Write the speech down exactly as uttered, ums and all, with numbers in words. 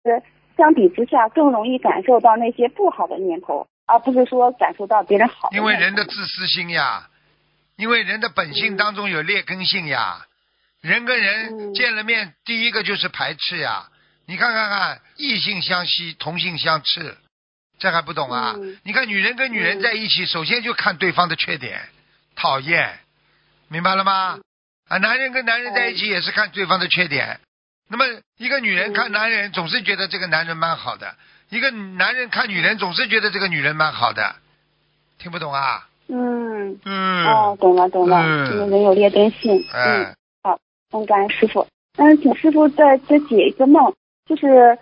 相比之下更容易感受到那些不好的念头，而不是说感受到别人好的念头。 因为人的自私心呀，因为人的本性当中有劣根性呀，嗯、人跟人见了面、嗯、第一个就是排斥呀。你看看看，异性相吸，同性相斥，这还不懂啊？嗯、你看女人跟女人在一起，嗯、首先就看对方的缺点，讨厌，明白了吗？嗯、啊，男人跟男人在一起也是看对方的缺点。那么一个女人看男人总是觉得这个男人蛮好的，一个男人看女人总是觉得这个女人蛮好的，听不懂啊？ 嗯嗯哦，懂了懂了，因为人有劣根性。 嗯， 好，嗯，感恩师傅。嗯，请师傅再再解一个梦，就是